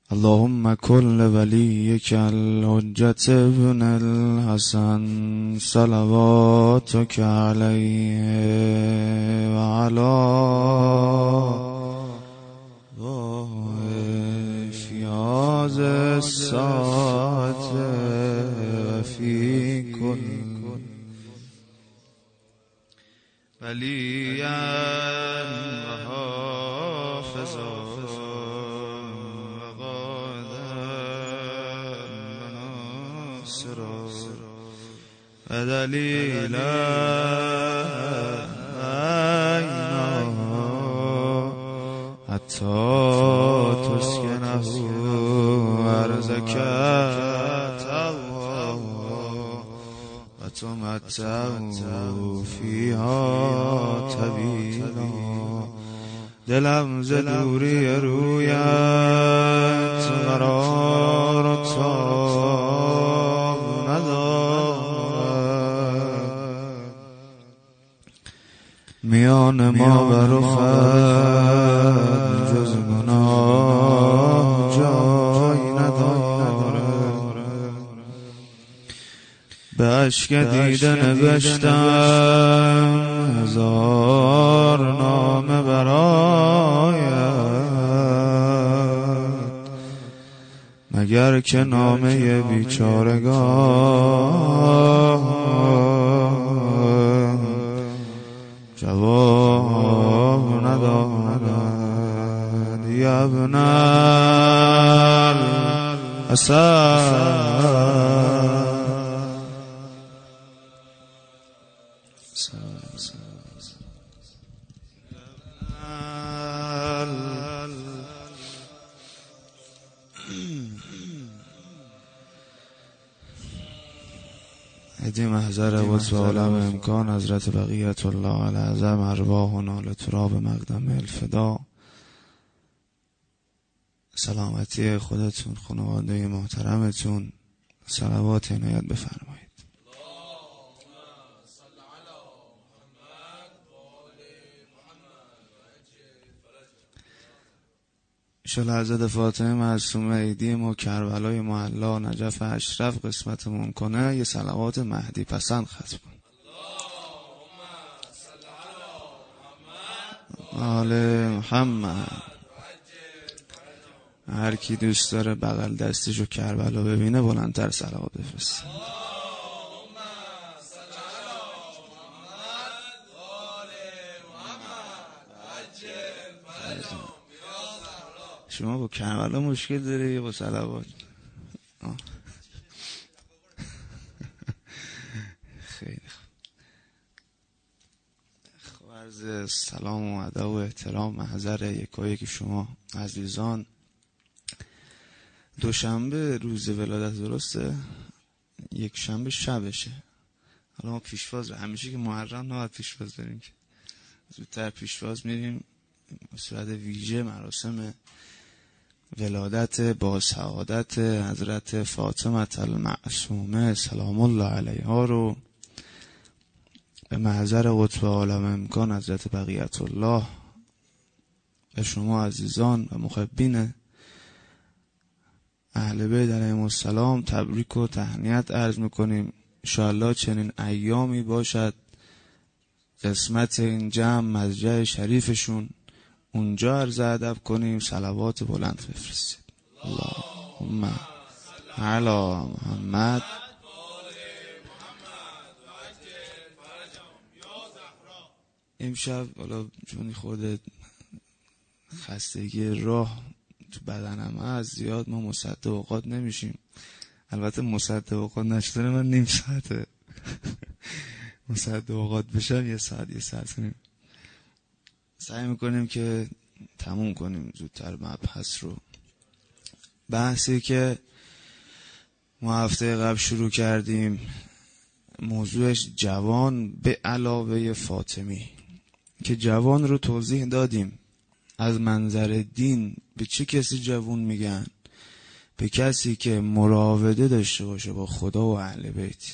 اللهم كل وليك الحجة ابن الحسن صلواتك عليه وعلى في هذا الساعة وفي كل وليا وحافظا ودليلا حتى تسكنه أرضك وتمتعه فيها طويلا. دلم ز دوری رویت قرار و تاب ندارد، میان ما و رخت جز گناه جای ندارد. به اشک دیده نوشتم هزار نامه برایت، مگر که نامه بیچارگان جواب ندارد. یا ابن الحسن ادی محضر وصف عالم امکان حضرت بقیت الله العظم ارواحنا لتراب مقدم الفدا. سلامتی خودتون، خانواده محترمتون، صلوات عنایت بفرمایید. انشالله حضرت فاطمه معصومه عیدی ما کربلای معلا نجف اشرف قسمتمون کنه. یه صلوات مهدی پسند ختم کن. آل محمد. هر کی دوست داره بغل دستشو کربلا ببینه بلندتر صلوات بفرسته. شما با کربلا مشکل داره یا با صلوات؟ خیلی خوب. عرض سلام و ادب و احترام محضر یکایک شما عزیزان. دوشنبه روز ولادت درسته؟ یک شنبه شبشه. حالا ما پیشواز همیشه که محرم نباید پیشواز داریم که زودتر پیشواز میریم به صورت ویژه مراسم ولادت با سعادت حضرت فاطمه المعصومه سلام الله علیها رو به محضر قطب عالم امکان حضرت بقیت الله به شما عزیزان و محبین اهل بیت علیهم السلام تبریک و تهنیت عرض میکنیم. انشاءالله چنین ایامی باشد قسمت این جمع مضجع شریفشون اونجا عرض ادب کنیم، صلوات بلند بفرستید. اللهم علی محمد. امشب حالا چون خورده خستگی راه تو بدنم هست زیاد ما مصدق اوقات نمیشیم. البته مصدق اوقات نشدن من نیم ساعته مصدق اوقات بشم یه ساعت کنیم. سعی میکنیم که تموم کنیم زودتر مبحث رو. بحثی که ما هفته قبل شروع کردیم موضوعش جوان به علاوه فاطمی که جوان رو توضیح دادیم. از منظر دین به چه کسی جوان میگن؟ به کسی که مراوده داشته باشه با خدا و اهل بیت،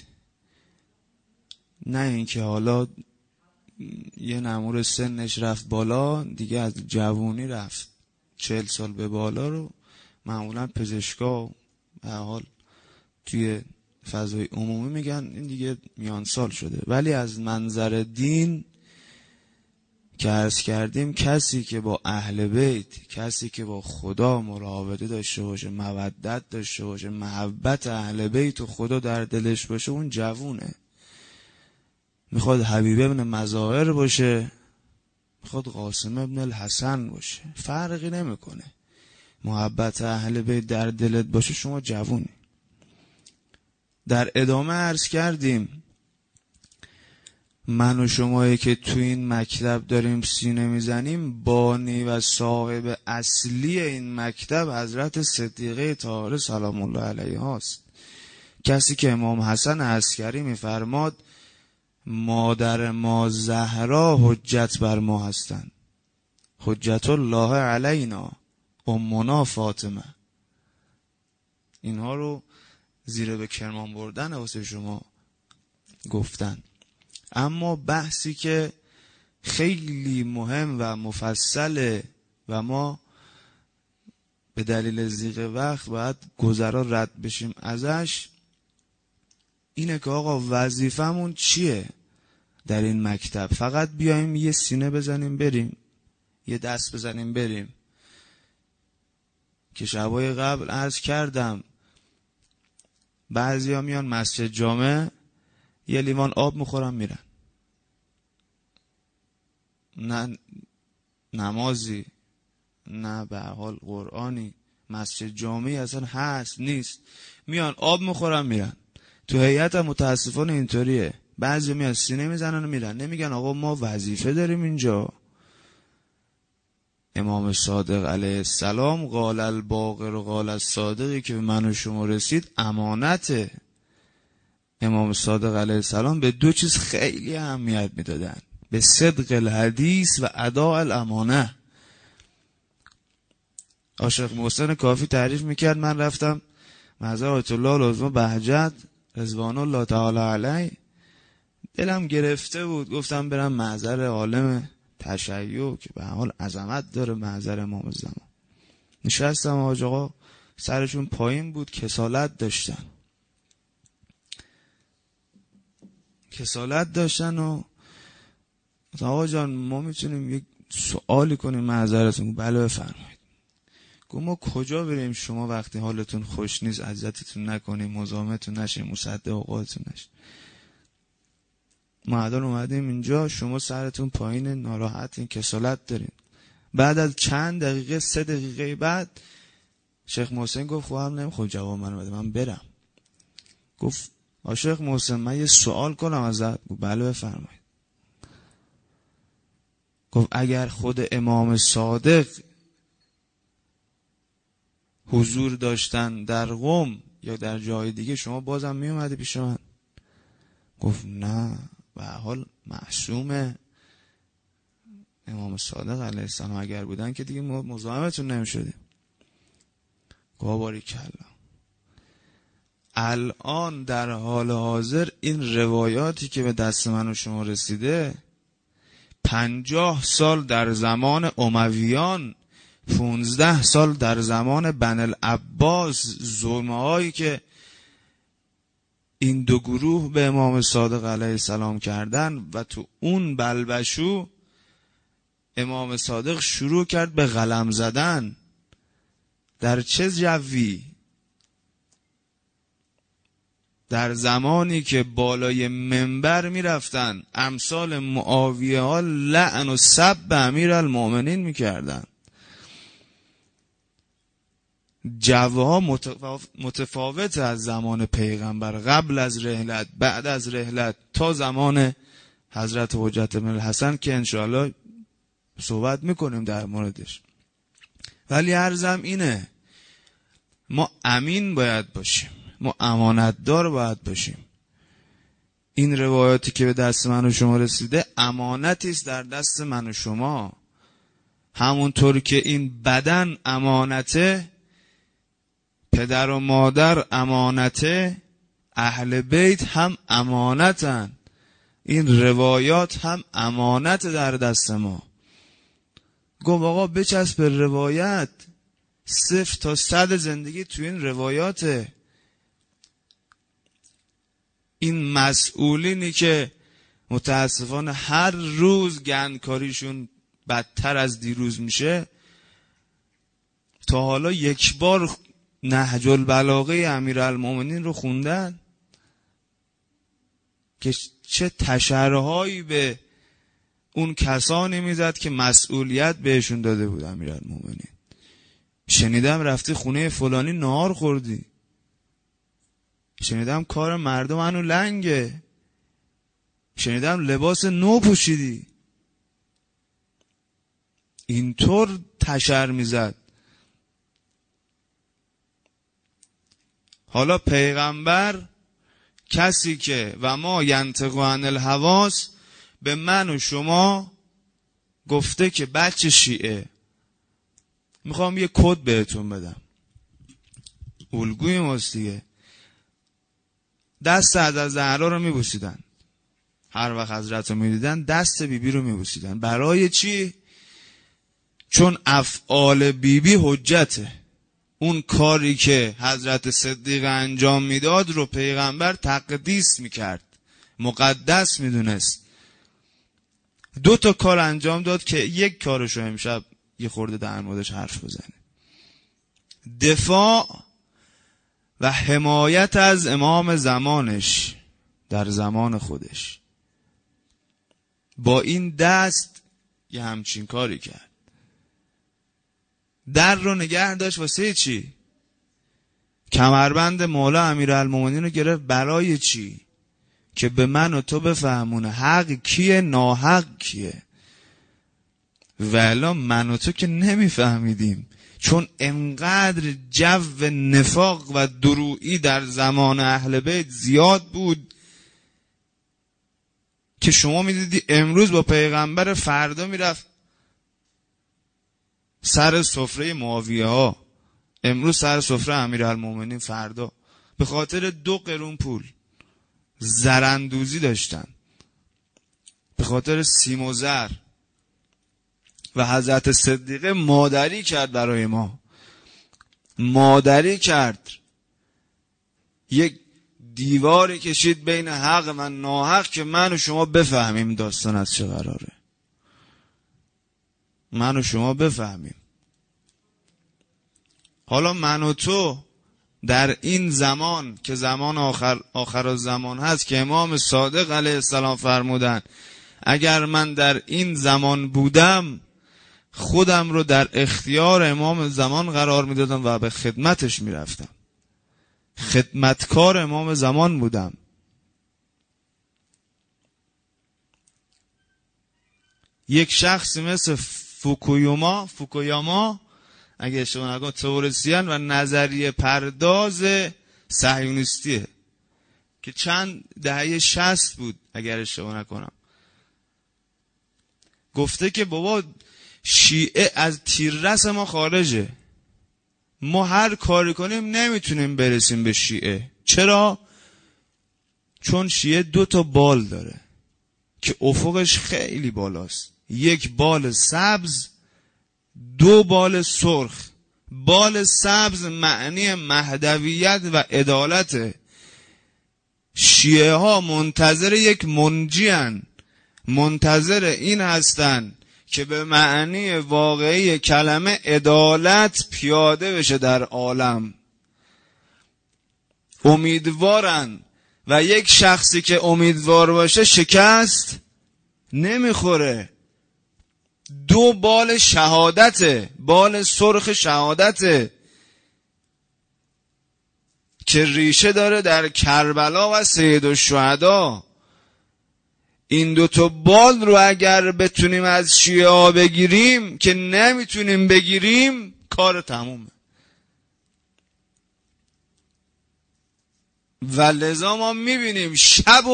نه اینکه حالا یه نمور سنش رفت بالا دیگه از جوانی رفت 40 سال به بالا رو معمولا پزشکا به حال توی فضای عمومی میگن این دیگه میان سال شده، ولی از منظر دین که عرض کردیم کسی که با اهل بیت، کسی که با خدا مراوده داشته باشه، مودت داشته باشه، محبت اهل بیت و خدا در دلش باشه، اون جوونه. میخواد حبیب ابن مظاهر باشه، میخواد قاسم ابن الحسن باشه، فرقی نمیکنه. محبت اهل بیت در دلت باشه شما جوونی. در ادامه عرض کردیم من و شمایی که تو این مکتب داریم سینه میزنیم، بانی و صاحب اصلی این مکتب حضرت صدیقه طاهره سلام الله علیها است. کسی که امام حسن عسکری میفرماد مادر ما زهرا حجت بر ما هستند، حجت الله علینا امنا فاطمه. اینها رو زیر به کرمان بردن واسه شما گفتن. اما بحثی که خیلی مهم و مفصله و ما به دلیل ضیق وقت باید گذرا رد بشیم ازش، اینه که آقا وظیفمون چیه در این مکتب؟ فقط بیایم یه سینه بزنیم بریم، یه دست بزنیم بریم؟ که شبای قبل عرض کردم بعضی ها میان مسجد جامع یه لیوان آب میخورن میرن، نه نمازی نه به حال قرآنی مسجد جامعی اصلا هست نیست، میان آب میخورن میرن. تو هیئت هم متاسفانه اینطوریه، بعضی میان سینه میزنن و میرن، نمیگن آقا ما وظیفه داریم اینجا. امام صادق علیه السلام قال الباقر و قال الصادقی که به من و شما رسید امانته. امام صادق علیه السلام به دو چیز خیلی اهمیت میدادن، به صدق الحدیث و اداء الامانه. عاشق محسن کافی تعریف میکرد من رفتم محضر آیت الله العظمی بهجت رضوان الله تعالی علیه، دلم گرفته بود گفتم برم محضر عالم تشیع که به حال عظمت داره، محضر امام زمان. نشستم حاج آقا سرشون پایین بود، کسالت داشتن و آقا جان ما میتونیم یک سوالی کنیم معذرتون؟ بله بفرمایید. گفت ما کجا بریم شما وقتی حالتون خوش نیست اذیتتون نکنیم، مزاحمتون نشیم، مصدق اوقاتتون نشیم. ما الان اومدیم اینجا شما سرتون پایین، ناراحتین، کسالت دارین. بعد از چند دقیقه 3 دقیقه بعد شیخ محسن گفت خب هم نمیخواد جواب منو بده من برم. گفت شیخ محسن من یه سوال کنم ازت؟ گفت بله بفرمایید. گفت اگر خود امام صادق حضور داشتن در قم یا در جای دیگه شما بازم می اومدی پیش من؟ گفت نه به حال معصومه امام صادق علیه السلام اگر بودن که دیگه مزاحمتون نمیشدیم. گفت باریکلا. الان در حال حاضر این روایاتی که به دست من و شما رسیده 50 سال در زمان امویان، 15 سال در زمان بنی العباس، ظلم‌هایی که این دو گروه به امام صادق علیه السلام کردن و تو اون بلبشو امام صادق شروع کرد به قلم زدن. در چه جوی؟ در زمانی که بالای منبر می رفتن امثال معاویه ها لعن و سب به امیر المؤمنین می کردن. جوها متفاوت از زمان پیغمبر، قبل از رحلت، بعد از رحلت، تا زمان حضرت حجت بن الحسن که انشاءالله صحبت میکنیم در موردش. ولی عرضم اینه ما امین باید باشیم، ما امانتدار باید باشیم. این روایاتی که به دست من و شما رسیده امانتی است در دست من و شما. همونطور که این بدن امانته، پدر و مادر امانته، اهل بیت هم امانتن، این روایات هم امانت در دست ما. گفت آقا بچسب به روایت، 0 تا 100 زندگی تو این روایاته. این مسئولینی که متاسفانه هر روز گندکاریشون بدتر از دیروز میشه، تا حالا یک بار نهج البلاغه امیرالمومنین رو خوندن که چه تشرهایی به اون کسانی میزد که مسئولیت بهشون داده بود امیرالمومنین؟ شنیدم رفتی خونه فلانی نهار خوردی، شنیدم کار مردم هنو لنگه، شنیدم لباس نو پوشیدی. اینطور تشر میزد. حالا پیغمبر، کسی که و ما ینطق عن الهوی، به من و شما گفته که بچه شیعه، میخوام یه کد بهتون بدم، الگوی ماست دیگه. دست از زهرا رو میبوسیدن، هر وقت حضرت رو میدیدن دست بیبی رو میبوسیدن. برای چی؟ چون افعال بیبی حجته. اون کاری که حضرت صدیق انجام میداد رو پیغمبر تقدیس میکرد، مقدس میدونست. 2 تا کار انجام داد که یک کارشو امشب یه خورده در موردش حرف بزنه: دفاع و حمایت از امام زمانش در زمان خودش. با این دست یه همچین کاری کرد. در رو نگه داشت واسه چی؟ کمربند مولا امیرالمومنین رو گرفت. برای چی؟ که به من و تو بفهمونه حق کیه، ناحق کیه. ولی من و تو که نمیفهمیدیم، چون انقدر جو نفاق و درویی در زمان اهل بیت زیاد بود که شما میدیدی امروز با پیغمبر، فردا میرفت سر سفره معاویه ها، امروز سر سفره امیرالمومنین، فردا به خاطر 2 قرون پول زرندوزی داشتن، به خاطر سیم و زر. و حضرت صدیقه مادری کرد برای ما، مادری کرد، یک دیواری کشید بین حق و ناحق که من و شما بفهمیم داستان از چه قراره، من و شما بفهمیم. حالا من و تو در این زمان که زمان آخر الزمان هست، که امام صادق علیه السلام فرمودن اگر من در این زمان بودم خودم رو در اختیار امام زمان قرار میدادم و به خدمتش میرفتم، خدمتکار امام زمان بودم. یک شخصی مثل فوکویاما اگه اشتباه نکنم تئوریسین و نظریه پرداز صهیونیستیه که چند دهه 60 بود اگر اشتباه نکنم، گفته که بابا شیعه از تیررس ما خارجه، ما هر کاری کنیم نمیتونیم برسیم به شیعه. چرا؟ چون شیعه 2 تا بال داره که افقش خیلی بالاست، 1 بال سبز، 2 بال سرخ. بال سبز معنی مهدویت و عدالت. شیعه ها منتظر یک منجی هن، منتظر این هستن که به معنی واقعی کلمه عدالت پیاده بشه در عالم. امیدوارن و یک شخصی که امیدوار باشه شکست نمیخوره. 2 بال شهادته، بال سرخ شهادته که ریشه داره در کربلا و سیدالشهدا. این 2 تا بال رو اگر بتونیم از شیعه بگیریم که نمیتونیم بگیریم، کار تمومه. و لذا ما میبینیم شب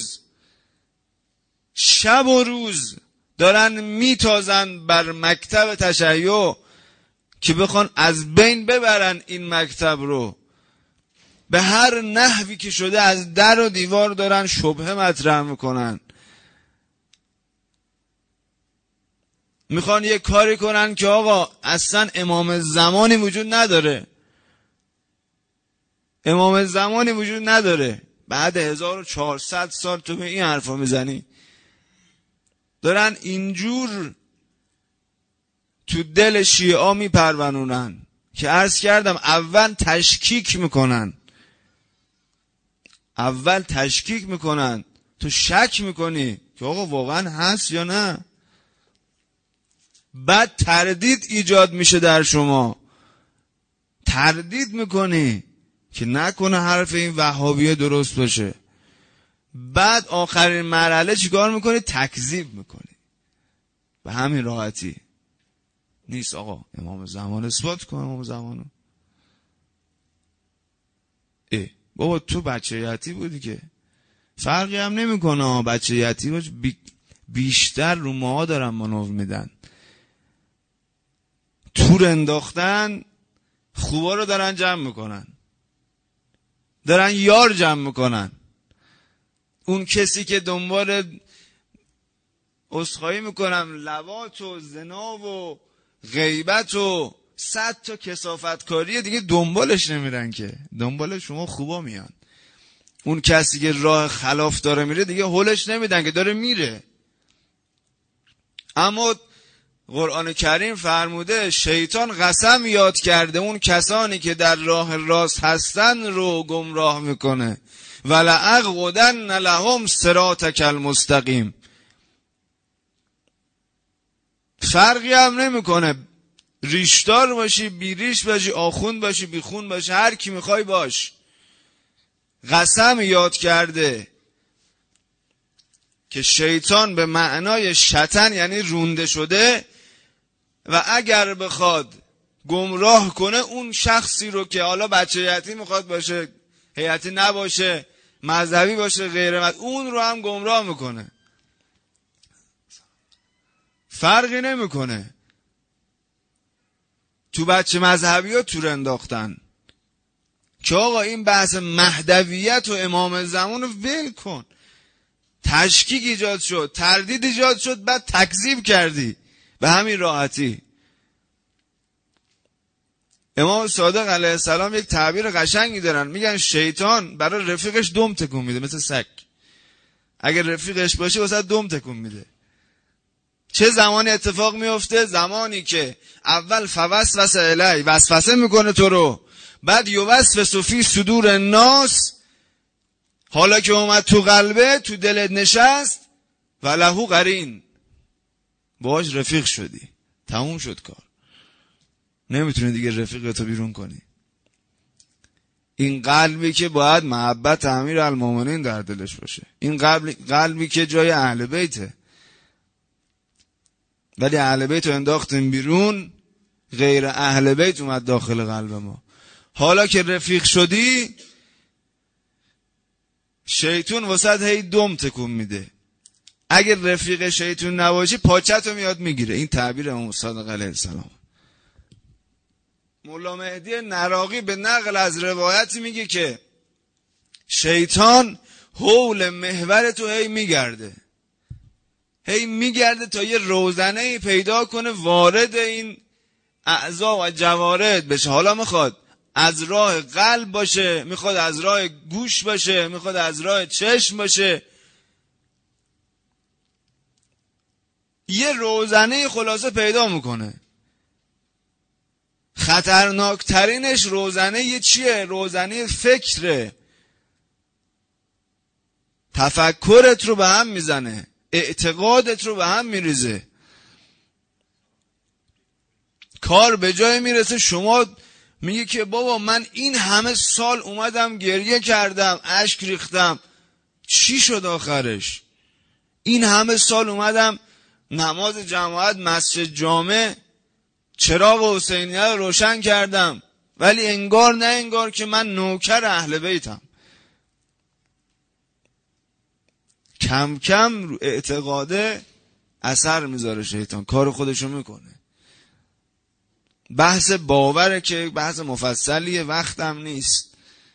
و روز دارن میتازن بر مکتب تشیع که بخوان از بین ببرن این مکتب رو. به هر نحوی که شده از در و دیوار دارن شبهه مطرح میکنن. میخوان یه کاری کنن که آقا اصلا امام زمانی وجود نداره، امام زمانی وجود نداره، بعد 1400 سال تو به این حرفا میزنی. دارن اینجور تو دل شیعه میپرونونن که عرض کردم اول تشکیک میکنن، تو شک میکنی که آقا واقعا هست یا نه، بعد تردید ایجاد میشه در شما، تردید میکنی که نکنه حرف این وهابیه درست باشه، بعد آخرین مرحله چیکار میکنی؟ تکذیب میکنی. به همین راحتی نیست آقا امام زمان اثبات کن امام زمانو. بابا تو بچه یتی بودی که فرقی هم نمیکنه، بچه یتی باش بیشتر رو ماها دارن منور میدن، تور انداختن، خوبا رو دارن جمع میکنن، دارن یار جمع میکنن. اون کسی که دنبال عذرخواهی میکنم لواط و زنا و غیبت و 100 تا کثافتکاری دیگه دنبالش نمیرن که، دنبال شما خوبا میان. اون کسی که راه خلاف داره میره دیگه هولش نمیدن که داره میره. اما قرآن کریم فرموده شیطان قسم یاد کرده اون کسانی که در راه راست هستن رو گمراه میکنه، ولأقعدن لهم صراطک المستقیم. فرقی هم نمیکنه ریشدار باشی، بی ریش باشی، آخوند باشی، بی خون باشی، هر کی میخوای باش. قسم یاد کرده که شیطان به معنای شطن یعنی رونده شده و اگر بخواد گمراه کنه اون شخصی رو که حالا بچه یتیم میخواد باشه، هیئتی نباشه، مذهبی باشه، غیره، اون رو هم گمراه میکنه. فرقی نمیکنه. تو بچه مذهبی ها تور انداختن که آقا این بحث مهدویت و امام زمان رو ول کن. تشکیک ایجاد شد، تردید ایجاد شد، بعد تکذیب کردی به همین راحتی. امام صادق علیه السلام یک تعبیر قشنگی دارن، میگن شیطان برای رفیقش دم تکون میده مثل سگ. اگر رفیقش باشه واسه دم تکون میده. چه زمانی اتفاق میفته؟ زمانی که اول فوسوس الی وسوسه میکنه تو رو، بعد یوسوس فی صدور الناس، حالا که اومد تو قلبه، تو دلت نشست، ولهو قرین، باهاش رفیق شدی، تموم شد کار، نمیتونی دیگه رفیقتو بیرون کنی. این قلبی که باید محبت امیرالمومنین در دلش باشه، این قلبی که جای اهل بیته، ولی اهل بیت رو انداختیم بیرون، غیر اهل بیت اومد داخل قلب ما. حالا که رفیق شدی، شیطون وسط هی دم تکون میده. اگر رفیق شیطون نباشی پاچتو میاد میگیره. این تعبیر امام صادق علیه السلام. مولا مهدی نراقی به نقل از روایتی میگه که شیطان حول محور تو هی میگرده، هی میگرده تا یه روزنه پیدا کنه وارد این اعضا و جوارح بشه. حالا میخواد از راه قلب باشه، میخواد از راه گوش باشه، میخواد از راه چشم باشه، یه روزنه خلاصه پیدا میکنه. خطرناکترینش روزنه یه چیه؟ روزنه فکره. تفکرت رو به هم میزنه، اعتقادت رو به هم میریزه، کار به جای میرسه شما میگه که بابا من این همه سال اومدم گریه کردم، اشک ریختم، چی شد آخرش؟ این همه سال اومدم نماز جماعت مسجد جامع چراغ حسینیه رو روشن کردم، ولی انگار نه انگار که من نوکر اهل بیتم. کم کم رو اعتقاده اثر میذاره شیطان، کار خودشو میکنه. بحث باوره که بحث مفصلیه، وقتم نیست.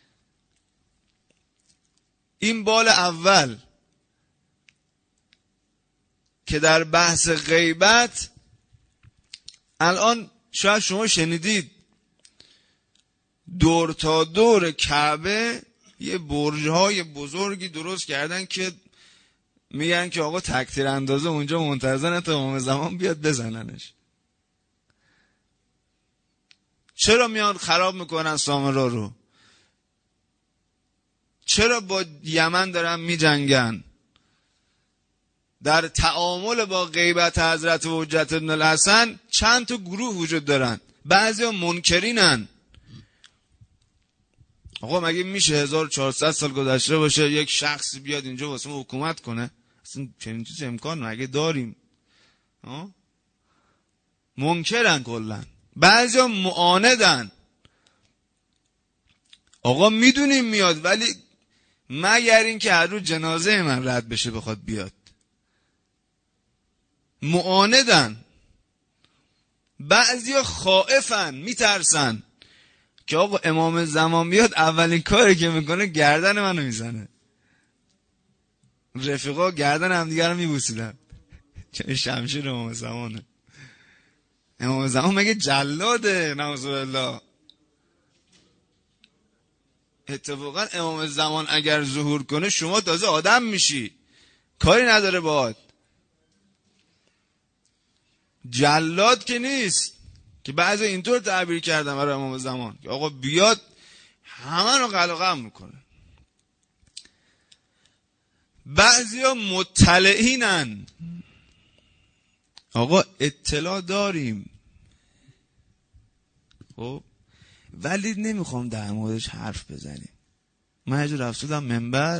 این بال اول که در بحث غیبت الان شاید شما شنیدید دور تا دور کعبه یه برج‌های بزرگی درست کردن که میگن که آقا تک‌تیر اندازه اونجا منتظرن تا امام زمان بیاد بزننش. چرا میان خراب میکنن سامرا رو؟ چرا با یمن دارن میجنگن؟ در تعامل با غیبت حضرت حجت ابن الحسن چند تا گروه وجود دارن. بعضی ها منکرینن. آقا مگه میشه 1400 سال گذشته باشه یک شخص بیاد اینجا واسه ما حکومت کنه؟ اصلا چنین چیزی امکان مگه داریم؟ منکرن کلا. بعضی ها معاندن. آقا میدونیم میاد، ولی مگر این که هر روز جنازه من رد بشه بخواد بیاد. معاندن. بعضی ها خائفن، میترسن که آقا امام زمان بیاد اولین کاری که میکنه گردن منو میزنه. رفیقا گردن همدیگه رو میبوسیدن چه شمشیر امام زمانه. امام زمان مگه جلاده؟ نعوذ بالله. اتفاقا امام زمان اگر ظهور کنه شما تازه آدم میشی، کاری نداره باهات. جلاد که نیست که بعضی اینطور تعبیر کردن برای امام زمان که آقا بیاد همه رو قلقم میکنه. بعضی ها مطلعینن. آقا اطلاع داریم خب، ولی نمیخوام در موردش حرف بزنیم. من یه جور رفتم منبر،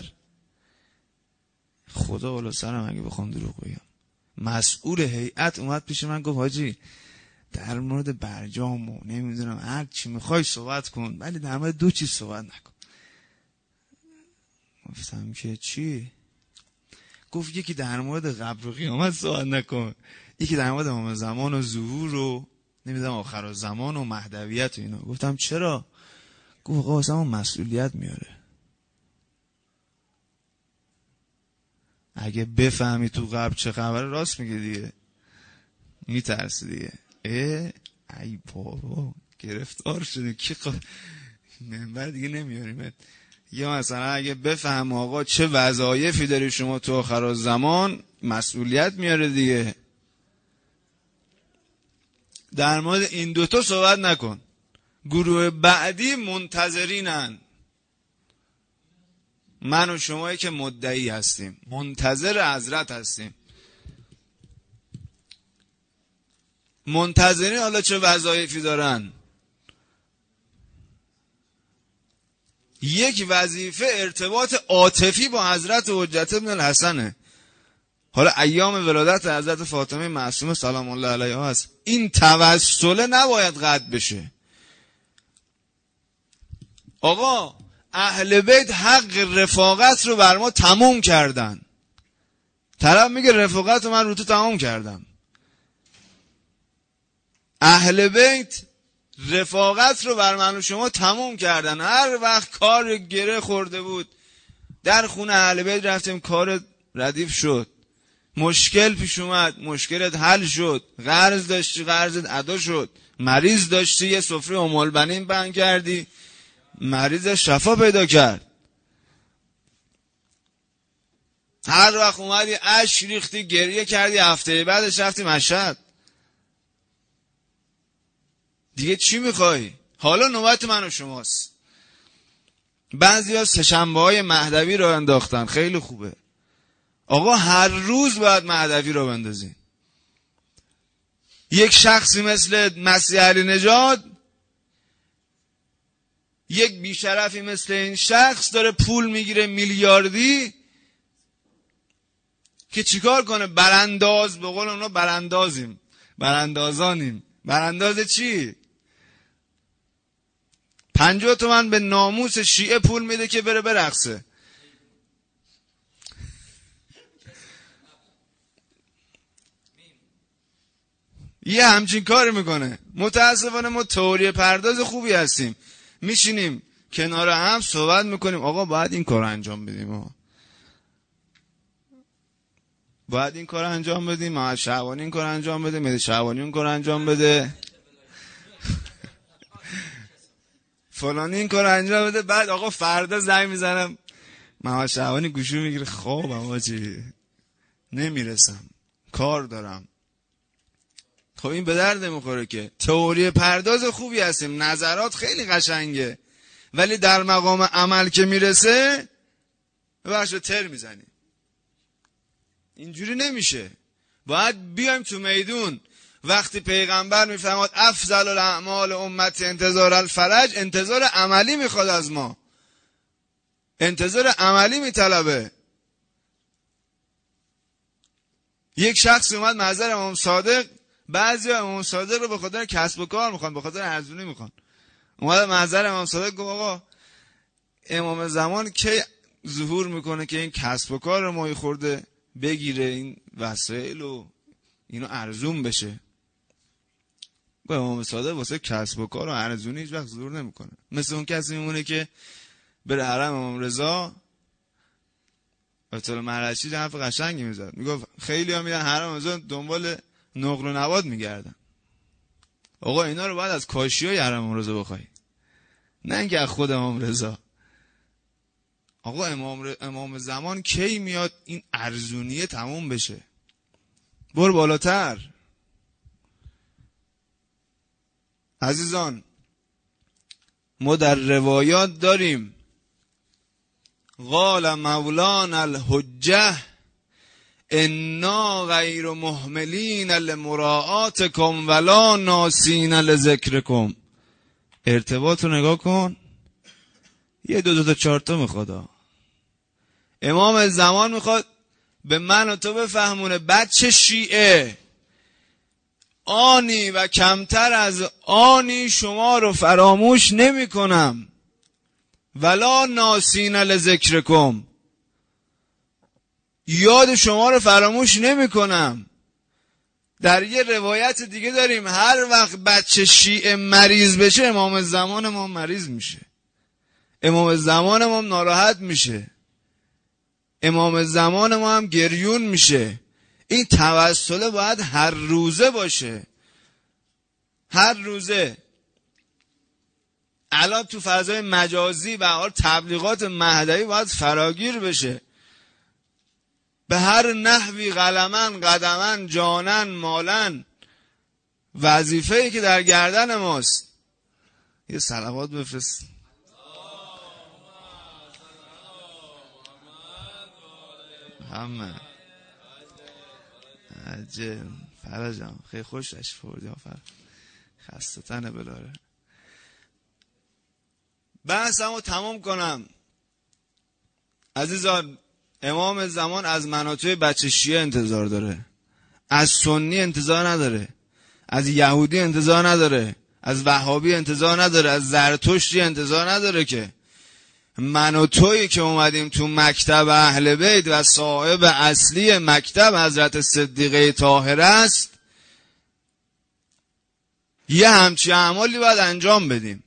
خدا بالا سرم اگه بخوام دروغ بگم، مسئول هیئت اومد پیش من گفت حاجی در مورد برجام و نمیدونم هر چی میخوای صحبت کن، ولی در مورد دو چیز صحبت نکن. گفتم که چی؟ گفت یکی در مورد قبر و قیامت صحبت نکن، یکی در مورد امام زمان و ظهور و نمیدونم آخر زمان و مهدویت و اینا. گفتم چرا؟ گفت آقا واسه ما مسئولیت میاره. اگه بفهمی تو قبر چه خبره راست میگه دیگه، میترسی دیگه. ای بابا گرفتار شده کی منبر دیگه نمیاریمت. یا مثلا اگه بفهم آقا چه وظایفی داری شما تو آخر زمان، مسئولیت میاره دیگه. در مورد این دوتا صحبت نکن. گروه بعدی منتظرینن. من و شمایی که مدعی هستیم، منتظر حضرت هستیم. منتظرین حالا چه وظایفی دارن؟ یک وظیفه ارتباط عاطفی با حضرت حجت ابن الحسنه. حالا ایام ولادت حضرت فاطمه معصومه سلام الله علیها هست. این توسل نباید قطع بشه. آقا اهل بیت حق رفاقت رو بر ما تموم کردن. طرف میگه رفاقت رو من رو تو تموم کردم. اهل بیت رفاقت رو بر من و شما تموم کردن. هر وقت کار گره خورده بود در خونه اهل بیت رفتیم، کار ردیف شد، مشکل پیش اومد، مشکلت حل شد، قرض داشتی قرضت ادا شد، مریض داشتی یه سفره ام البنین بند کردی، مریض شفا پیدا کرد. هر وقت اومدی اشک ریختی گریه کردی، هفته بعدش رفتی مشهد. دیگه چی میخوای؟ حالا نوبت من و شماست. بعضی ها سه‌شنبه های مهدوی رو انداختن، خیلی خوبه. آقا هر روز باید مهدوی رو بندازین. یک شخصی مثل مسیح علی نژاد، یک بیشرفی مثل این شخص داره پول میگیره میلیاردی که چیکار کنه؟ برانداز، به قول اونا براندازیم، براندازانیم. برانداز چی؟ 50 تومن به ناموس شیعه پول میده که بره برقصه. یه همچین کاری میکنه. متاسفانه ما تئوری پرداز خوبی هستیم، میشینیم کنار هم صحبت میکنیم آقا باید این کار انجام بدیم. باید این کار انجام بدیم، محمد شعبانی این کار انجام بده، مهدی شعبانی اون کار انجام بده، فلانی این کار انجام بده. بعد آقا فردا زنگ میزنم محمد شعبانی گوشو میگیره، خوابم آجی نمیرسم کار دارم. خب این به درد میخوره که تئوری پرداز خوبی هستیم، نظرات خیلی قشنگه، ولی در مقام عمل که میرسه ببخشید تر میزنیم. اینجوری نمیشه. باید بیایم تو میدون. وقتی پیغمبر میفرماد افضل الاعمال امت انتظار الفرج، انتظار عملی میخواد از ما، انتظار عملی میطلبه. یک شخص اومد محضر امام صادق، بعضیا امام صادق رو به خاطر کسب و کار میخوان، به خاطر ارزونی میخوان. اومد محضر امام صادق گفت آقا امام زمان کی ظهور میکنه که این کسب و کار رو ما خورده بگیره، این وسایل و اینو ارزون بشه. با امام صادق واسه کسب و کار و ارزونی هیچ وقت ظهور نمیکنه. مثل اون کسی میمونه که بره حرم امام رضا، اطلاع مرشید حرف قشنگی میزد، میگفت خیلی ها میرن حرم امام رضا دنبال نقل و نبات میگردن. آقا اینا رو باید از کاشیای حرم امام رضا بخوای، نه اینکه از خود امام رضا. آقا امام زمان کی میاد این ارزونیه تموم بشه؟ برو بالاتر. عزیزان ما در روایات داریم قال مولانا الحجه انا غیر مهملین لمراعاتکم ولا ناسین لذکرکم. ارتباط رو نگاه کن، یه دو تا چهار تا میخواد. امام زمان میخواد به من و تو بفهمونه بچه شیعه آنی و کمتر از آنی شما رو فراموش نمی کنم ولا ناسین لذکرکم، یاد شما رو فراموش نمی کنم. در یه روایت دیگه داریم هر وقت بچه شیعه مریض بشه امام زمان ما مریض میشه، امام زمان ما ناراحت میشه، امام زمان ما هم گریون میشه. این توسل باید هر روزه باشه، هر روزه. الان تو فضای مجازی و حال تبلیغات مهدوی باید فراگیر بشه. به هر نحوی قلمن قدمن جانن مالن، وظیفه‌ای که در گردن ماست. یه صلوات بفرست. همه عجب فرجم خیلی خوش تشریف آوردی آفر خسته تنه بلاره. بحثمو تمام کنم عزیزان. امام زمان از مناطق بچه شیعه انتظار داره، از سنی انتظار نداره، از یهودی انتظار نداره، از وهابی انتظار نداره، از زرتشتی انتظار نداره. که من و تویی که اومدیم تو مکتب اهل بیت و صاحب اصلی مکتب حضرت صدیقه طاهره است، یه همچی اعمالی باید انجام بدیم.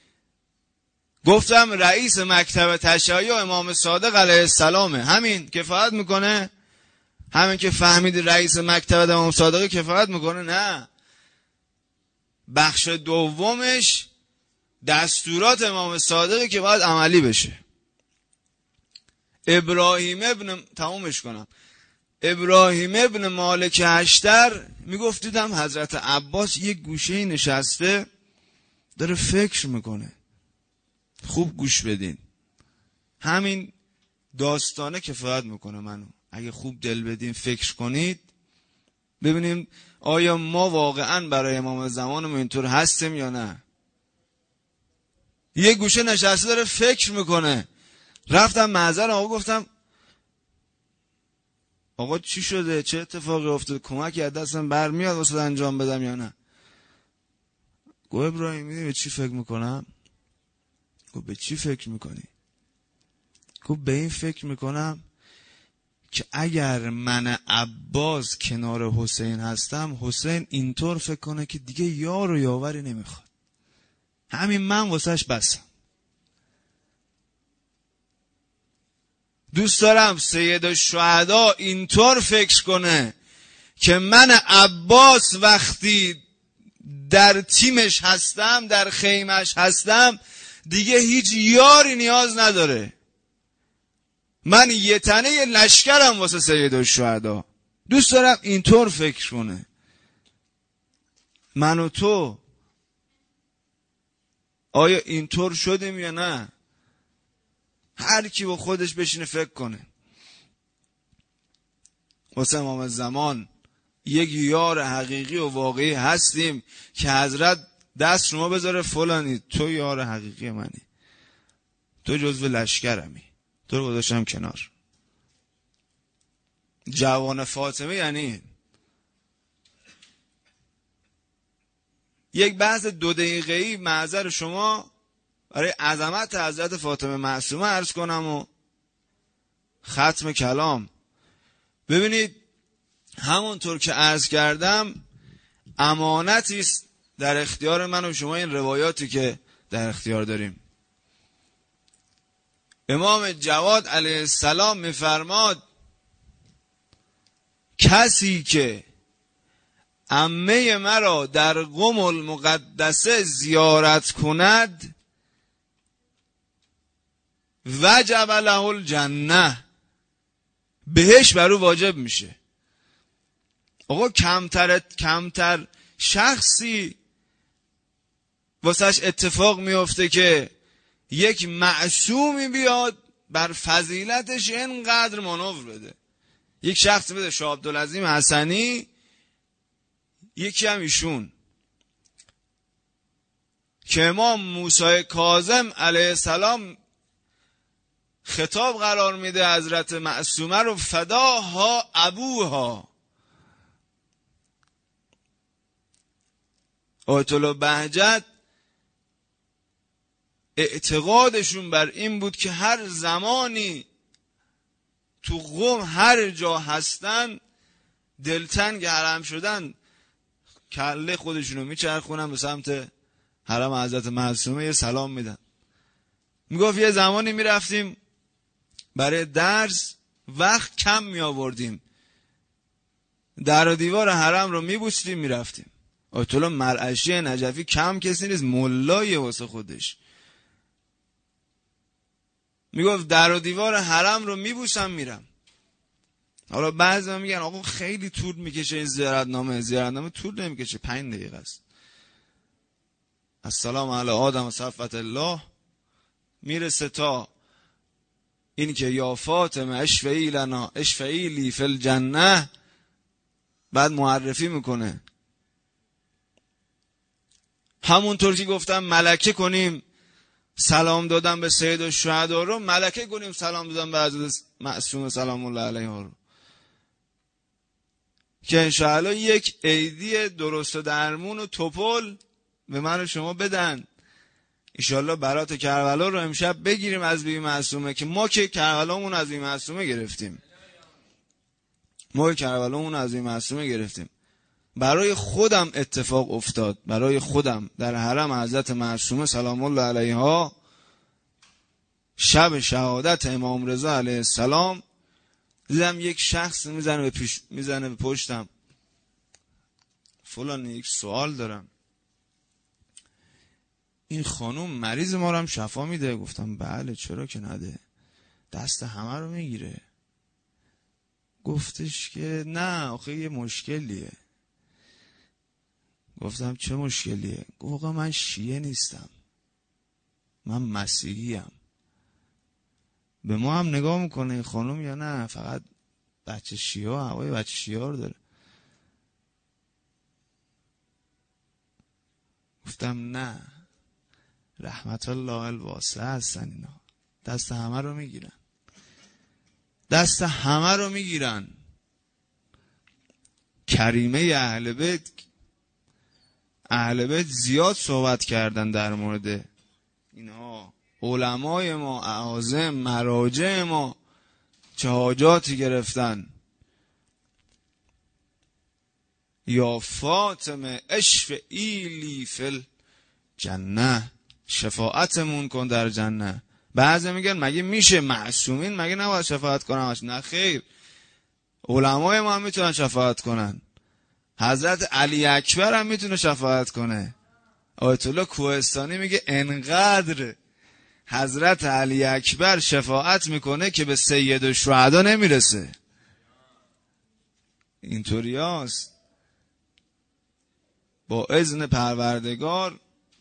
گفتم رئیس مکتب تشیع امام صادق علیه السلامه، همین کفایت میکنه؟ همین که فهمیدی رئیس مکتب امام صادق کفایت میکنه؟ نه، بخش دومش دستورات امام صادقی که باید عملی بشه. ابراهیم ابن مالک اشتر میگفت دیدم حضرت عباس یک گوشه نشسته داره فکر میکنه. خوب گوش بدین، همین داستانه کفایت میکنه منو. اگه خوب دل بدین فکر کنید ببینیم آیا ما واقعا برای امام زمانمون اینطور هستیم یا نه. یه گوشه نشسته داره فکر میکنه. رفتم محضر آقا گفتم آقا چی شده، چه اتفاقی افتاد، کمکی از دستم برمیاد واسه انجام بدم یا نه؟ گفت ابراهیم میدونی به چی فکر میکنم؟ گفت به چی فکر میکنی؟ گفت به این فکر میکنم که اگر من عباس کنار حسین هستم، حسین اینطور فکر کنه که دیگه یار و یاوری نمیخواد، همین من واسهش بسم. دوست دارم سید الشهدا اینطور فکر کنه که من عباس وقتی در تیمش هستم، در خیمش هستم، دیگه هیچ یاری نیاز نداره. من یه تنه لشکرم واسه سید الشهدا. دوست دارم اینطور فکر کنه. من و تو آیا اینطور شدیم یا نه؟ هر کی با خودش بشینه فکر کنه. واسه امام زمان یک یار حقیقی و واقعی هستیم که حضرت دست شما بذاره فلانی تو یار حقیقی منی، تو جزو لشکرمی، تو رو گذاشتم کنار. جوان فاطمه یعنی یک بحث 2 دقیقه‌ای معذر شما برای عظمت حضرت فاطمه معصومه عرض کنم و ختم کلام. ببینید همونطور که عرض کردم امانتی است در اختیار من و شما این روایاتی که در اختیار داریم. امام جواد علیه السلام میفرماد کسی که عمه مرا در قم المقدسه زیارت کند وجب له الجنه، بهش برو واجب میشه. آقا کمتر شخصی واسهش اتفاق میفته که یک معصومی بیاد بر فضیلتش اینقدر مانور بده. یک شخص بده شاه عبدالعظیم حسنی، یکی هم ایشون که امام موسی کاظم علیه السلام خطاب قرار میده حضرت معصومه رو فداها ابوها. آیت الله بهجت اعتقادشون بر این بود که هر زمانی تو قم هر جا هستن دلتنگ حرم شدن کله خودشونو میچرخونن به سمت حرم حضرت معصومه، یه سلام میدن. میگفت یه زمانی میرفتیم برای درس وقت کم میآوردیم، در و دیوار حرم رو میبوسیدیم میرفتیم. آیت الله مرعشی نجفی کم کسی نیست، ملای واسه خودش. میگفت در و دیوار حرم رو میبوسم میرم. حالا بعضی میگن آقا خیلی طول میکشه این زیارتنامه طول نمیکشه، 5 دقیقه است. السلام علی آدم و صفوت الله میرسه تا این که یا فاطمه اشفعی لنا اشفعی لی فی الجنه، بعد معرفی میکنه. همونطور که گفتم ملکه کنیم سلام دادم به سید الشهدا رو، ملکه کنیم سلام دادم به حضرت معصومه سلام الله علیها رو، که انشاءالله یک عیدی درست و درمون و توپل به من و شما بدن. انشاءالله برات کربلا رو امشب بگیریم از بیبی معصومه، که ما که کربلامون از بیبی معصومه گرفتیم. برای خودم اتفاق افتاد، برای خودم در حرم حضرت معصومه سلام الله علیها شب شهادت امام رضا علیه السلام دیدم یک شخص میزنه به پشتم، فلان یک سوال دارم، این خانوم مریض ما رو هم شفا میده؟ گفتم بله چرا که نده، دست همه رو میگیره. گفتش که نه آخه یه مشکلیه. گفتم چه مشکلیه؟ گفت من شیعه نیستم، من مسیحیم. به ما هم نگاه میکنه این خانم یا نه فقط بچه شیعه و هوای بچه شیعه رو داره؟ گفتم نه، رحمت الله الواسعه هستن اینا، دست همه رو میگیرن. کریمه اهل بیت زیاد صحبت کردن در مورد اینها. علمای ما اعاظم مراجع ما چه حاجاتی گرفتن. یا فاطمه اشفعی لی فی الجنه، شفاعتمون کن در جنه. بعضی میگن مگه میشه معصومین مگه نباید شفاعت کنن؟ نه خیر، علمای ما هم میتونن شفاعت کنن. حضرت علی اکبر هم میتونه شفاعت کنه. آیت الله کوهستانی میگه انقدر حضرت علی اکبر شفاعت میکنه که به سید الشهدا نمیرسه. اینطوری هست. با اذن پروردگار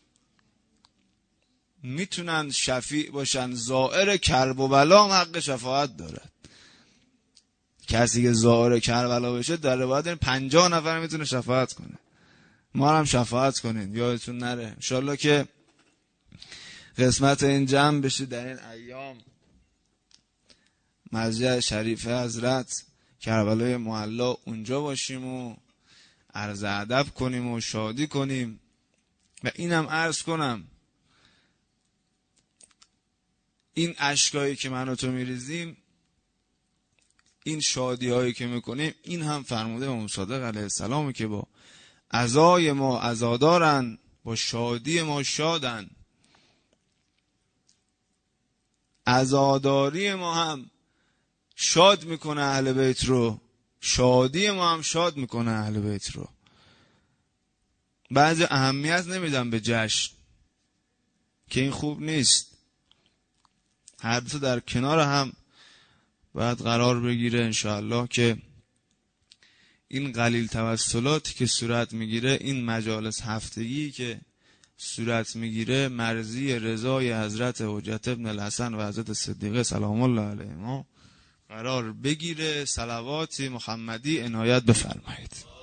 میتونن شفیع باشن. زائر کرب و بلا حق شفاعت دارد. کسی که زائر کربلا بشه در روایت 50 نفر میتونه شفاعت کنه. ما هم شفاعت کنین، یادتون نره. انشالله که قسمت این جمع بشه در این ایام مسجد شریف حضرت کربلای معلا اونجا باشیم و عرض ادب کنیم و شادی کنیم. و اینم عرض کنم این اشکایی که من و تو میریزیم، این شادی هایی که میکنیم، این هم فرموده امام صادق علیه السلام که با عزای ما عزادارن، با شادی ما شادن. عزاداری ما هم شاد میکنه اهل بیت رو، شادی ما هم شاد میکنه اهل بیت رو. بعضی اهمیت نمیدن به جشن که این خوب نیست. هر دو در کنار هم باید قرار بگیره انشاءالله که این قلیل توسلاتی که صورت میگیره، این مجالس هفتگی که صورت میگیره، مرضی رضای حضرت حجت ابن الحسن و حضرت صدیقه سلام الله علیهما قرار بگیره. صلوات محمدی عنایت بفرمایید.